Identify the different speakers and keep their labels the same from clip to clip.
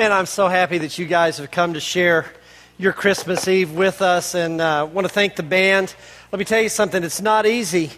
Speaker 1: Man, I'm so happy that you guys have come to share your Christmas Eve with us, and want to thank the band. Let me tell you something, it's not easy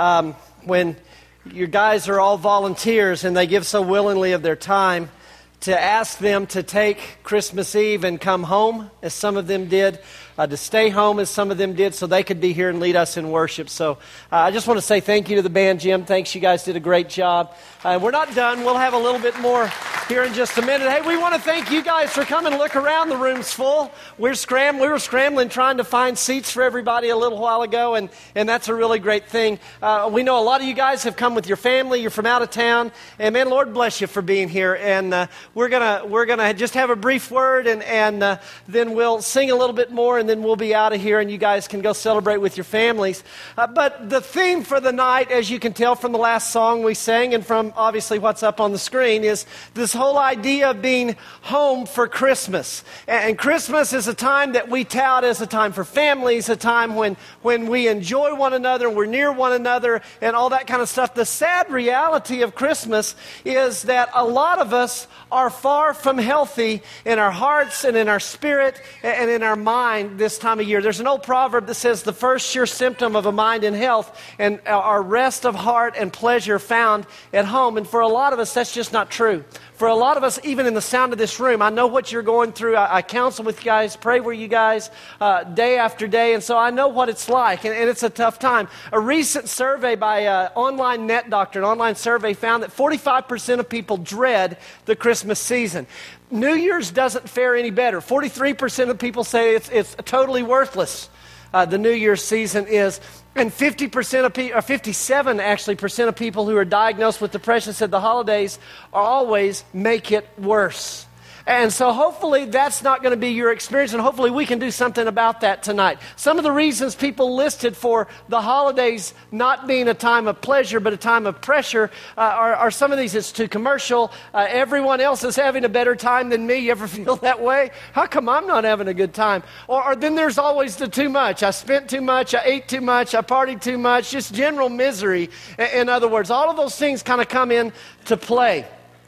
Speaker 1: when your guys are all volunteers and they give so willingly of their time to ask them to take Christmas Eve and come home, as some of them did, to stay home as some of them did, so they could be here and lead us in worship. So I just want to say thank you to the band, Jim. Thanks, you guys did a great job. We're not done. We'll have a little bit more here in just a minute. Hey, we want to thank you guys for coming. Look around, the room's full. We were scrambling trying to find seats for everybody a little while ago, and that's a really great thing. We know a lot of you guys have come with your family. You're from out of town, and man, Lord bless you for being here. And we're gonna just have a brief word, and then we'll sing a little bit more, and then we'll be out of here, and you guys can go celebrate with your families. But the theme for the night, as you can tell from the last song we sang, and from obviously what's up on the screen, is this whole idea of being home for Christmas. And Christmas is a time that we tout as a time for families, a time when we enjoy one another, we're near one another, and all that kind of stuff. The sad reality of Christmas is that a lot of us are far from healthy in our hearts and in our spirit and in our mind this time of year. There's an old proverb that says the first sure symptom of a mind in health and our rest of heart and pleasure found at home. And for a lot of us, that's just not true. For a lot of us, even in the sound of this room, I know what you're going through. I counsel with you guys, pray with you guys day after day, and so I know what it's like, and it's a tough time. A recent survey by Online Net Doctor, an online survey, found that 45% of people dread the Christmas season. New Year's doesn't fare any better. 43% of people say it's totally worthless. The New Year's season is. And 50% of people, or 57 actually, percent of people who are diagnosed with depression said the holidays always make it worse. And so hopefully that's not going to be your experience, and hopefully we can do something about that tonight. Some of the reasons people listed for the holidays not being a time of pleasure but a time of pressure are some of these. It's too commercial. Everyone else is having a better time than me. You ever feel that way? How come I'm not having a good time? Or then there's always the too much. I spent too much. I ate too much. I partied too much. Just general misery. In other words, all of those things kind of come in to play.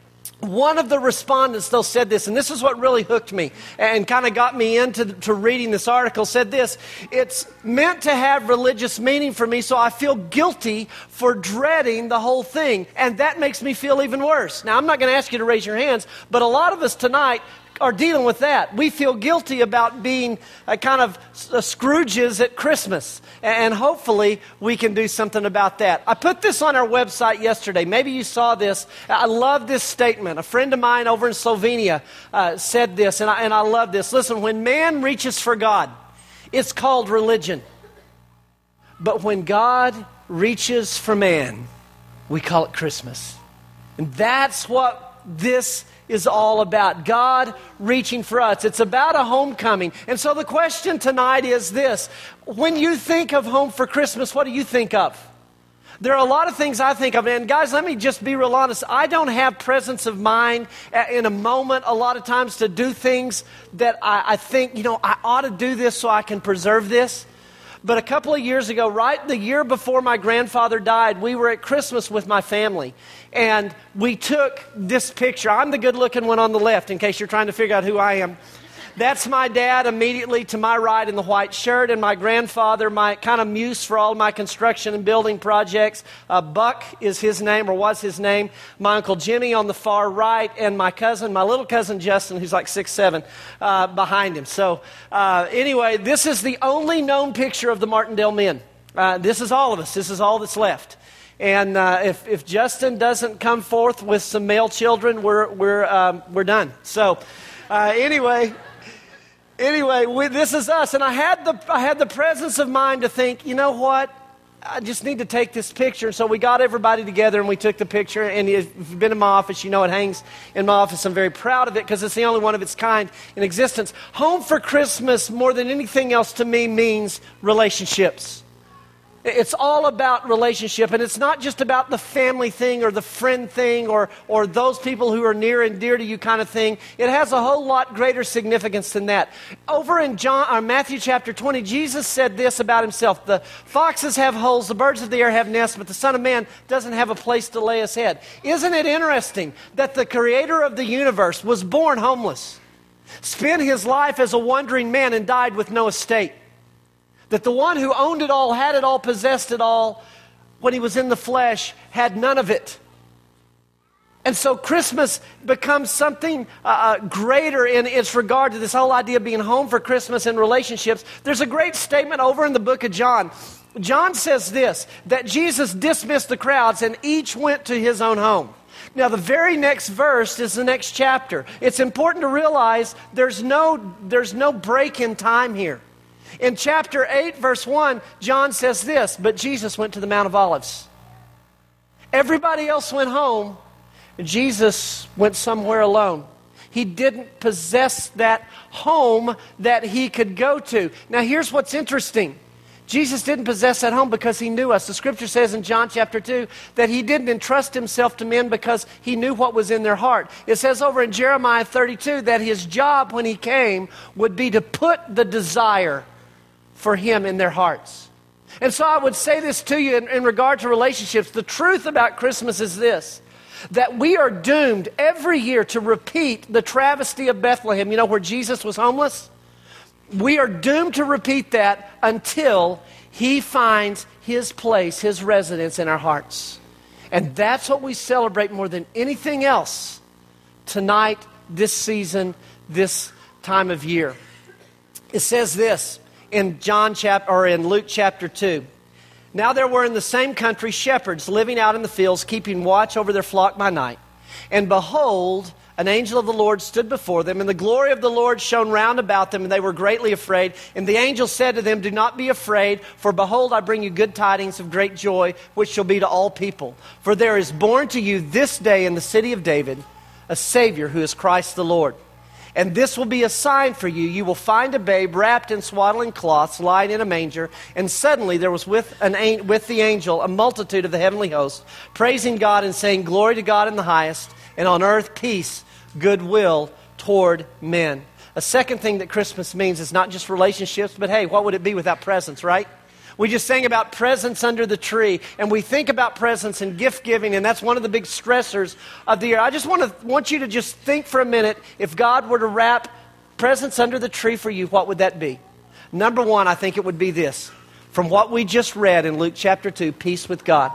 Speaker 1: One of the respondents, though, said this, and this is what really hooked me and kind of got me into reading this article, said this: it's meant to have religious meaning for me, so I feel guilty for dreading the whole thing, and that makes me feel even worse. Now, I'm not going to ask you to raise your hands, but a lot of us tonight are dealing with that. We feel guilty about being kind of Scrooges at Christmas, and hopefully we can do something about that. I put this on our website yesterday. Maybe you saw this. I love this statement. A friend of mine over in Slovenia said this, and I love this. Listen, when man reaches for God, it's called religion. But when God reaches for man, we call it Christmas. And that's what this is all about. God reaching for us. It's about a homecoming. And so the question tonight is this: when you think of home for Christmas, what do you think of? There are a lot of things I think of. And guys, let me just be real honest. I don't have presence of mind in a moment a lot of times to do things that I think, I ought to do this so I can preserve this. But a couple of years ago, right the year before my grandfather died, we were at Christmas with my family. And we took this picture. I'm the good-looking one on the left, in case you're trying to figure out who I am. That's my dad immediately to my right in the white shirt, and my grandfather, my kind of muse for all my construction and building projects. Buck is his name, or was his name. My Uncle Jimmy on the far right, and my little cousin Justin, who's like 6'7", behind him. So anyway, this is the only known picture of the Martindale men. This is all of us. This is all that's left. And if Justin doesn't come forth with some male children, we're done. So anyway, this is us, and I had the presence of mind to think, you know what? I just need to take this picture. So we got everybody together and we took the picture. And if you've been in my office, you know it hangs in my office. I'm very proud of it because it's the only one of its kind in existence. Home for Christmas, more than anything else to me, means relationships. It's all about relationship, and it's not just about the family thing or the friend thing or those people who are near and dear to you kind of thing. It has a whole lot greater significance than that. Over in Matthew chapter 20, Jesus said this about himself: the foxes have holes, the birds of the air have nests, but the Son of Man doesn't have a place to lay his head. Isn't it interesting that the creator of the universe was born homeless, spent his life as a wandering man, and died with no estate? That the one who owned it all, had it all, possessed it all, when he was in the flesh, had none of it. And so Christmas becomes something greater in its regard to this whole idea of being home for Christmas and relationships. There's a great statement over in the book of John. John says this, that Jesus dismissed the crowds and each went to his own home. Now, the very next verse is the next chapter. It's important to realize there's no break in time here. In chapter 8, verse 1, John says this: but Jesus went to the Mount of Olives. Everybody else went home. Jesus went somewhere alone. He didn't possess that home that he could go to. Now, here's what's interesting. Jesus didn't possess that home because he knew us. The scripture says in John chapter 2 that he didn't entrust himself to men because he knew what was in their heart. It says over in Jeremiah 32 that his job when he came would be to put the desire for him in their hearts. And so I would say this to you in regard to relationships. The truth about Christmas is this: that we are doomed every year to repeat the travesty of Bethlehem. You know, where Jesus was homeless? We are doomed to repeat that until he finds his place, his residence in our hearts. And that's what we celebrate more than anything else tonight, this season, this time of year. It says this in Luke chapter 2. Now there were in the same country shepherds living out in the fields, keeping watch over their flock by night. And behold, an angel of the Lord stood before them, and the glory of the Lord shone round about them, and they were greatly afraid. And the angel said to them, do not be afraid, for behold, I bring you good tidings of great joy, which shall be to all people. For there is born to you this day in the city of David a Savior, who is Christ the Lord. And this will be a sign for you. You will find a babe wrapped in swaddling cloths, lying in a manger. And suddenly there was with the angel a multitude of the heavenly host, praising God and saying, glory to God in the highest, and on earth peace, goodwill toward men. A second thing that Christmas means is not just relationships, but hey, what would it be without presents, right? We just sang about presents under the tree, and we think about presents and gift giving, and that's one of the big stressors of the year. I just want you to just think for a minute, if God were to wrap presents under the tree for you, what would that be? Number one, I think it would be this. From what we just read in Luke chapter 2, peace with God.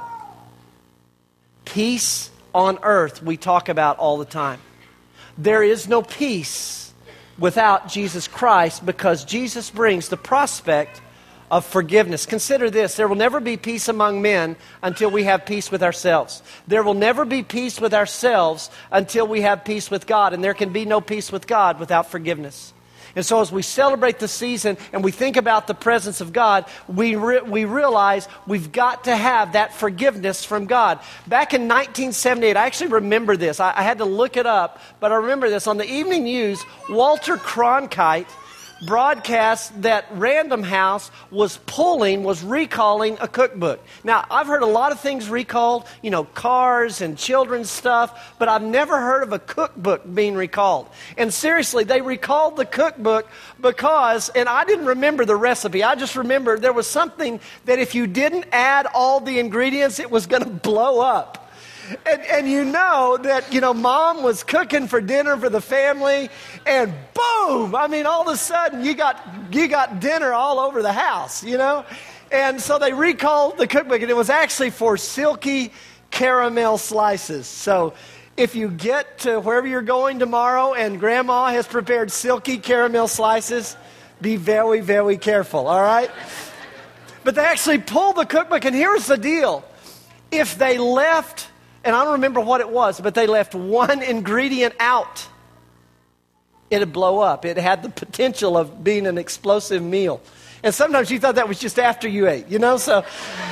Speaker 1: Peace on earth we talk about all the time. There is no peace without Jesus Christ, because Jesus brings the prospect of forgiveness. Consider this: there will never be peace among men until we have peace with ourselves. There will never be peace with ourselves until we have peace with God, and there can be no peace with God without forgiveness. And so as we celebrate the season and we think about the presence of God, we realize we've got to have that forgiveness from God. Back in 1978, I actually remember this. I had to look it up, but I remember this. On the evening news, Walter Cronkite broadcast that Random House was recalling a cookbook. Now, I've heard a lot of things recalled, cars and children's stuff, but I've never heard of a cookbook being recalled. And seriously, they recalled the cookbook because, and I didn't remember the recipe, I just remember there was something that if you didn't add all the ingredients, it was going to blow up. And that, mom was cooking for dinner for the family, and boom! I mean, all of a sudden, you got dinner all over the house, And so they recalled the cookbook, and it was actually for silky caramel slices. So if you get to wherever you're going tomorrow and Grandma has prepared silky caramel slices, be very, very careful, all right? But they actually pulled the cookbook, and here's the deal. If they left, and I don't remember what it was, but they left one ingredient out, it'd blow up. It had the potential of being an explosive meal. And sometimes you thought that was just after you ate, So,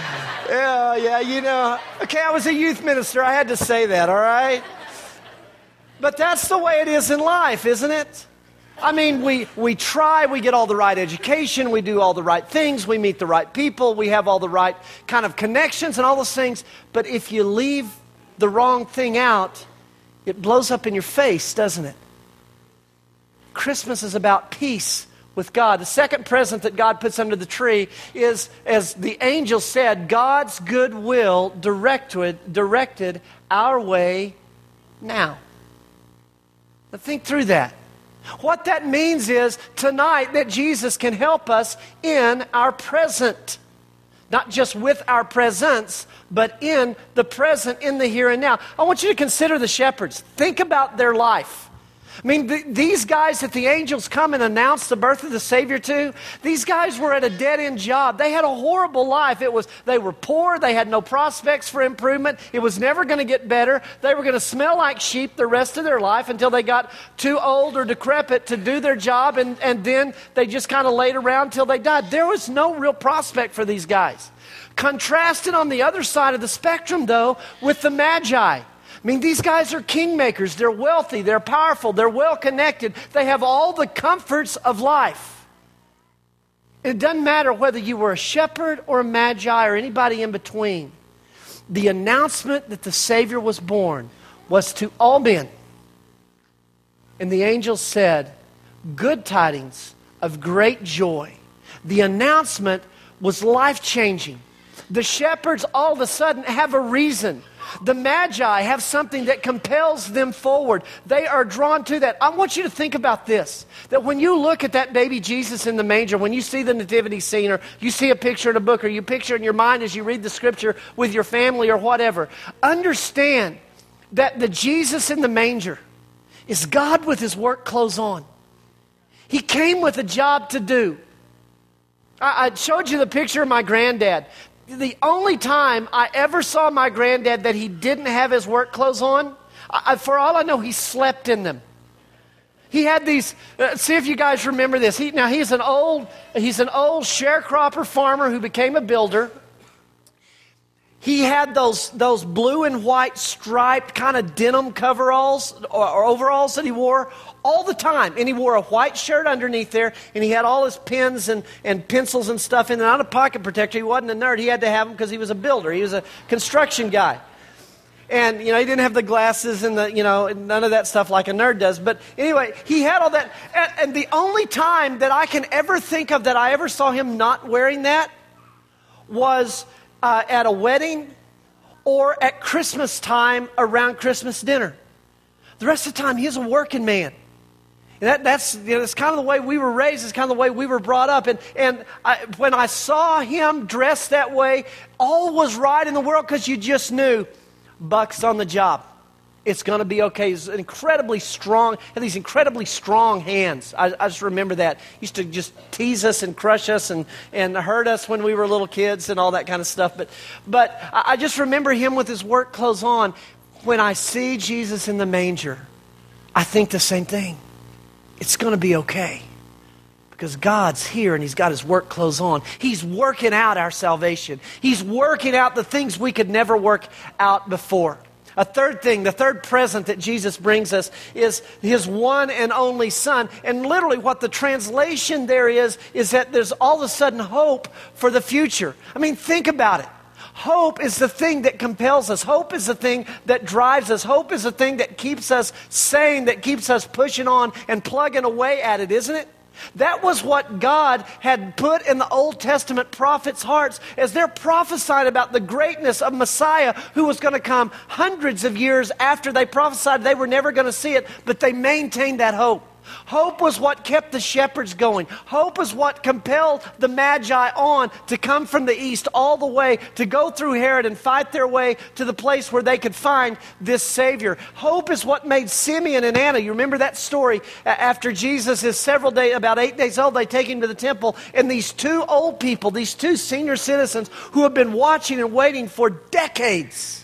Speaker 1: okay, I was a youth minister. I had to say that, all right? But that's the way it is in life, isn't it? I mean, we try, we get all the right education, we do all the right things, we meet the right people, we have all the right kind of connections and all those things. But if you leave the wrong thing out, it blows up in your face, doesn't it? Christmas is about peace with God. The second present that God puts under the tree is, as the angel said, God's goodwill directed our way now. Now think through that. What that means is tonight that Jesus can help us in our present. Not just with our presence, but in the present, in the here and now. I want you to consider the shepherds. Think about their life. I mean, these guys that the angels come and announce the birth of the Savior to, these guys were at a dead-end job. They had a horrible life. They were poor. They had no prospects for improvement. It was never going to get better. They were going to smell like sheep the rest of their life until they got too old or decrepit to do their job, and then they just kind of laid around until they died. There was no real prospect for these guys. Contrasted on the other side of the spectrum, though, with the Magi. I mean, these guys are kingmakers. They're wealthy. They're powerful. They're well-connected. They have all the comforts of life. It doesn't matter whether you were a shepherd or a magi or anybody in between. The announcement that the Savior was born was to all men. And the angels said, good tidings of great joy. The announcement was life-changing. The shepherds all of a sudden have a reason. The Magi have something that compels them forward. They are drawn to that. I want you to think about this, that when you look at that baby Jesus in the manger, when you see the nativity scene, or you see a picture in a book, or you picture in your mind as you read the scripture with your family or whatever, understand that the Jesus in the manger is God with his work clothes on. He came with a job to do. I showed you the picture of my granddad. The only time I ever saw my granddad that he didn't have his work clothes on, for all I know, he slept in them. He had these, see if you guys remember this. He's an old sharecropper farmer who became a builder. He had those blue and white striped kind of denim coveralls or overalls that he wore all the time. And he wore a white shirt underneath there, and he had all his pens and pencils and stuff in there. Not a pocket protector. He wasn't a nerd. He had to have them because he was a builder. He was a construction guy. And, he didn't have the glasses and none of that stuff like a nerd does. But anyway, he had all that. And the only time that I can ever think of that I ever saw him not wearing that was at a wedding or at Christmas time around Christmas dinner. The rest of the time, he's a working man. And that's kind of the way we were raised. It's kind of the way we were brought up. And when I saw him dressed that way, all was right in the world because you just knew Buck's on the job. It's going to be okay. He's incredibly strong. Had these incredibly strong hands. I just remember that. He used to just tease us and crush us and hurt us when we were little kids and all that kind of stuff. But I just remember him with his work clothes on. When I see Jesus in the manger, I think the same thing. It's going to be okay. Because God's here and he's got his work clothes on. He's working out our salvation. He's working out the things we could never work out before. A third thing, the third present that Jesus brings us is his one and only Son. And literally what the translation there is that there's all of a sudden hope for the future. I mean, think about it. Hope is the thing that compels us. Hope is the thing that drives us. Hope is the thing that keeps us sane, that keeps us pushing on and plugging away at it, isn't it? That was what God had put in the Old Testament prophets' hearts as they're prophesying about the greatness of Messiah who was going to come hundreds of years after they prophesied. They were never going to see it, but they maintained that hope. Hope was what kept the shepherds going. Hope was what compelled the Magi on to come from the east all the way to go through Herod and fight their way to the place where they could find this Savior. Hope is what made Simeon and Anna, you remember that story, after Jesus is about 8 days old, they take him to the temple, and these two old people, these two senior citizens who have been watching and waiting for decades,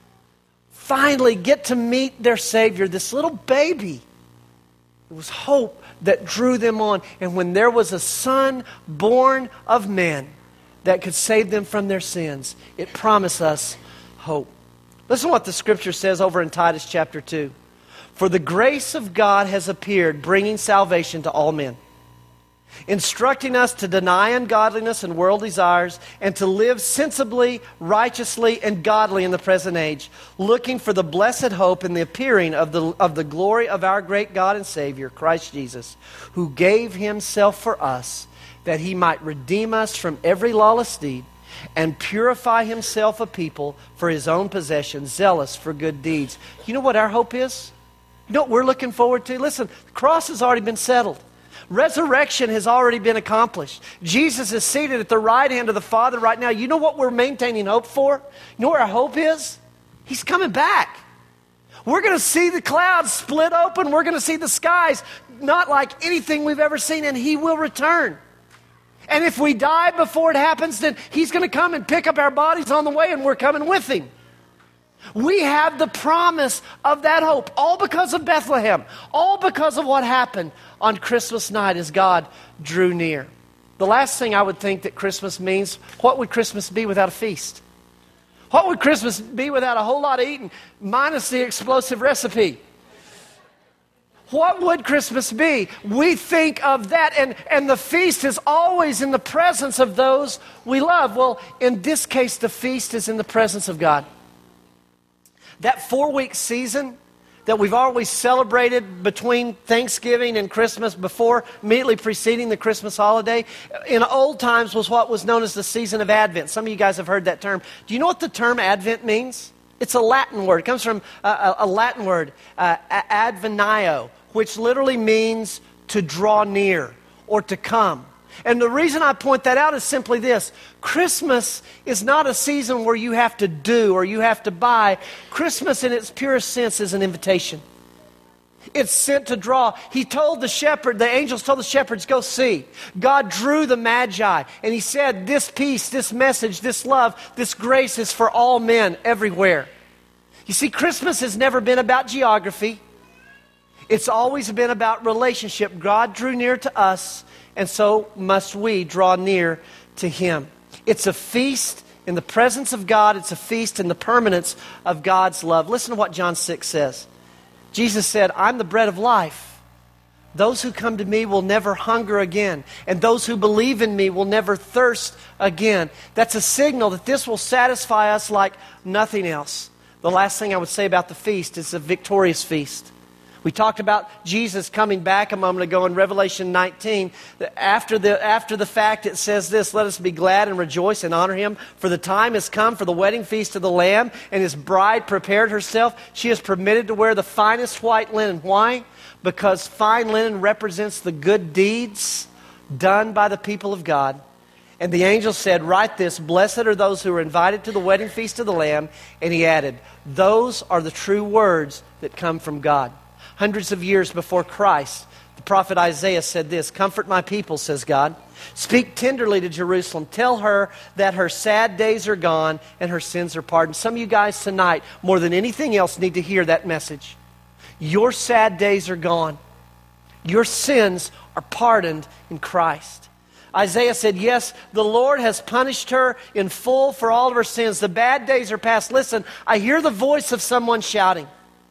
Speaker 1: finally get to meet their Savior, this little baby. It was hope that drew them on. And when there was a son born of men that could save them from their sins, it promised us hope. Listen to what the scripture says over in Titus chapter 2. For the grace of God has appeared, bringing salvation to all men, instructing us to deny ungodliness and worldly desires, and to live sensibly, righteously, and godly in the present age, looking for the blessed hope and the appearing of the glory of our great God and Savior, Christ Jesus, who gave himself for us, that he might redeem us from every lawless deed, and purify himself a people for his own possession, zealous for good deeds. You know what our hope is? You know what we're looking forward to? Listen, the cross has already been settled. Resurrection has already been accomplished. Jesus is seated at the right hand of the Father right now. You know what we're maintaining hope for? You know where our hope is? He's coming back. We're going to see the clouds split open. We're going to see the skies not like anything we've ever seen, and he will return. And if we die before it happens, then he's going to come and pick up our bodies on the way, and we're coming with him. We have the promise of that hope, all because of Bethlehem, all because of what happened on Christmas night as God drew near. The last thing I would think that Christmas means, what would Christmas be without a feast? What would Christmas be without a whole lot of eating, minus the explosive recipe? What would Christmas be? We think of that, and the feast is always in the presence of those we love. Well, in this case, the feast is in the presence of God. That 4-week season that we've always celebrated between Thanksgiving and Christmas, immediately preceding the Christmas holiday, in old times was what was known as the season of Advent. Some of you guys have heard that term. Do you know what the term Advent means? It's a Latin word. It comes from a Latin word, advenio, which literally means to draw near or to come. And the reason I point that out is simply this. Christmas is not a season where you have to do or you have to buy. Christmas in its purest sense is an invitation. It's sent to draw. The angels told the shepherds, go see. God drew the Magi, and he said, this peace, this message, this love, this grace is for all men everywhere. You see, Christmas has never been about geography. It's always been about relationship. God drew near to us, and so must we draw near to him. It's a feast in the presence of God. It's a feast in the permanence of God's love. Listen to what John 6 says. Jesus said, I'm the bread of life. Those who come to me will never hunger again, and those who believe in me will never thirst again. That's a signal that this will satisfy us like nothing else. The last thing I would say about the feast is a victorious feast. We talked about Jesus coming back a moment ago in Revelation 19. After the fact, it says this, let us be glad and rejoice and honor him, for the time has come for the wedding feast of the Lamb, and his bride prepared herself. She is permitted to wear the finest white linen. Why? Because fine linen represents the good deeds done by the people of God. And the angel said, write this, blessed are those who are invited to the wedding feast of the Lamb. And he added, those are the true words that come from God. Hundreds of years before Christ, the prophet Isaiah said this, comfort my people, says God. Speak tenderly to Jerusalem. Tell her that her sad days are gone and her sins are pardoned. Some of you guys tonight, more than anything else, need to hear that message. Your sad days are gone. Your sins are pardoned in Christ. Isaiah said, yes, the Lord has punished her in full for all of her sins. The bad days are past. Listen, I hear the voice of someone shouting,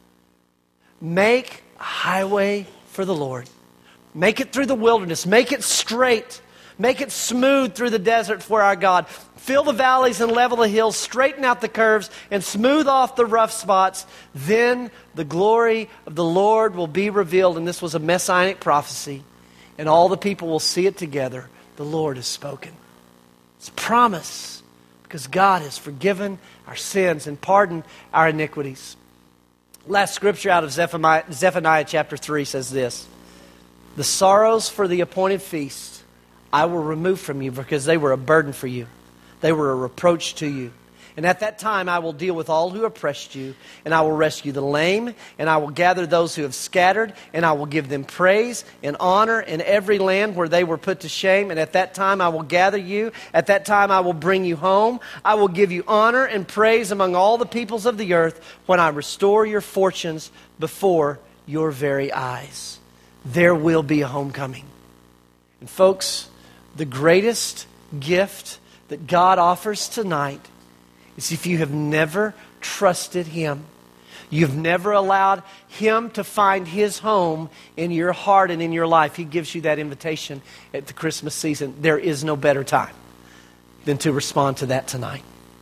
Speaker 1: make a highway for the Lord. Make it through the wilderness. Make it straight. Make it smooth through the desert for our God. Fill the valleys and level the hills. Straighten out the curves and smooth off the rough spots. Then the glory of the Lord will be revealed. And this was a messianic prophecy. And all the people will see it together. The Lord has spoken. It's a promise because God has forgiven our sins and pardoned our iniquities. Last scripture out of Zephaniah chapter 3 says this, the sorrows for the appointed feast I will remove from you because they were a burden for you. They were a reproach to you. And at that time I will deal with all who oppressed you, and I will rescue the lame, and I will gather those who have scattered, and I will give them praise and honor in every land where they were put to shame. And at that time I will gather you. At that time I will bring you home. I will give you honor and praise among all the peoples of the earth when I restore your fortunes before your very eyes. There will be a homecoming. And folks, the greatest gift that God offers tonight is if you have never trusted him You've never allowed Him to find His home in your heart and in your life. He gives you that invitation at the Christmas season. There is no better time than to respond to that tonight.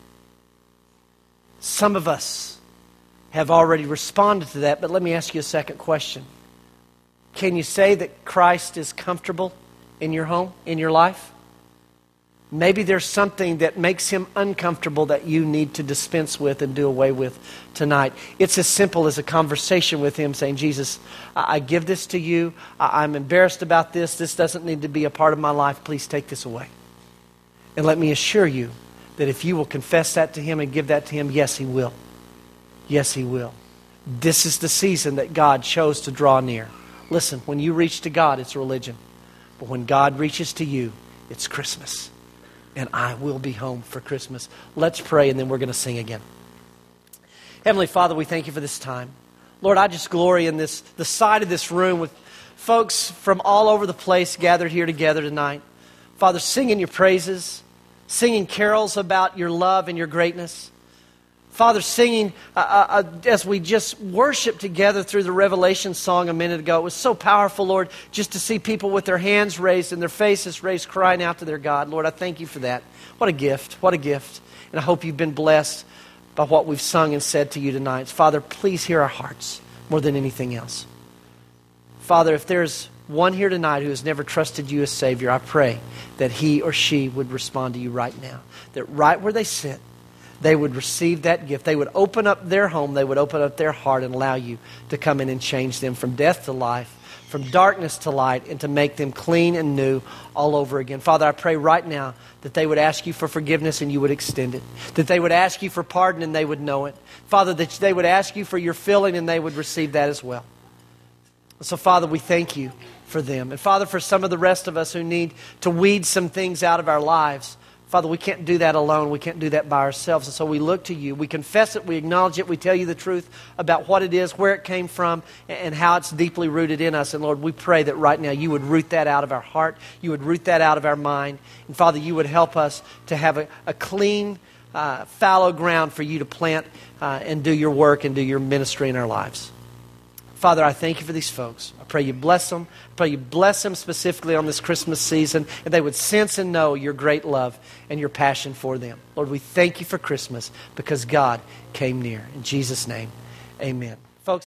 Speaker 1: Some of us have already responded to that, but let me ask you a second question. Can you say that Christ is comfortable in your home, in your life? Maybe there's something that makes Him uncomfortable that you need to dispense with and do away with tonight. It's as simple as a conversation with Him saying, Jesus, I give this to you. I'm embarrassed about this. This doesn't need to be a part of my life. Please take this away. And let me assure you that if you will confess that to Him and give that to Him, yes, He will. Yes, He will. This is the season that God chose to draw near. Listen, when you reach to God, it's religion. But when God reaches to you, it's Christmas. And I will be home for Christmas. Let's pray, and then we're going to sing again. Heavenly Father, we thank you for this time. Lord, I just glory in the side of this room with folks from all over the place gathered here together tonight. Father, singing your praises, singing carols about your love and your greatness. Father, singing as we just worship together through the Revelation song a minute ago. It was so powerful, Lord, just to see people with their hands raised and their faces raised, crying out to their God. Lord, I thank you for that. What a gift. What a gift. And I hope you've been blessed by what we've sung and said to you tonight. Father, please hear our hearts more than anything else. Father, if there's one here tonight who has never trusted you as Savior, I pray that he or she would respond to you right now. That right where they sit, they would receive that gift. They would open up their home. They would open up their heart and allow you to come in and change them from death to life, from darkness to light, and to make them clean and new all over again. Father, I pray right now that they would ask you for forgiveness and you would extend it. That they would ask you for pardon and they would know it. Father, that they would ask you for your filling and they would receive that as well. So, Father, we thank you for them. And, Father, for some of the rest of us who need to weed some things out of our lives, Father, we can't do that alone. We can't do that by ourselves. And so we look to you. We confess it. We acknowledge it. We tell you the truth about what it is, where it came from, and how it's deeply rooted in us. And Lord, we pray that right now you would root that out of our heart. You would root that out of our mind. And Father, you would help us to have a clean, fallow ground for you to plant and do your work and do your ministry in our lives. Father, I thank you for these folks. I pray you bless them. I pray you bless them specifically on this Christmas season, and they would sense and know your great love and your passion for them. Lord, we thank you for Christmas because God came near. In Jesus' name, amen. Folks.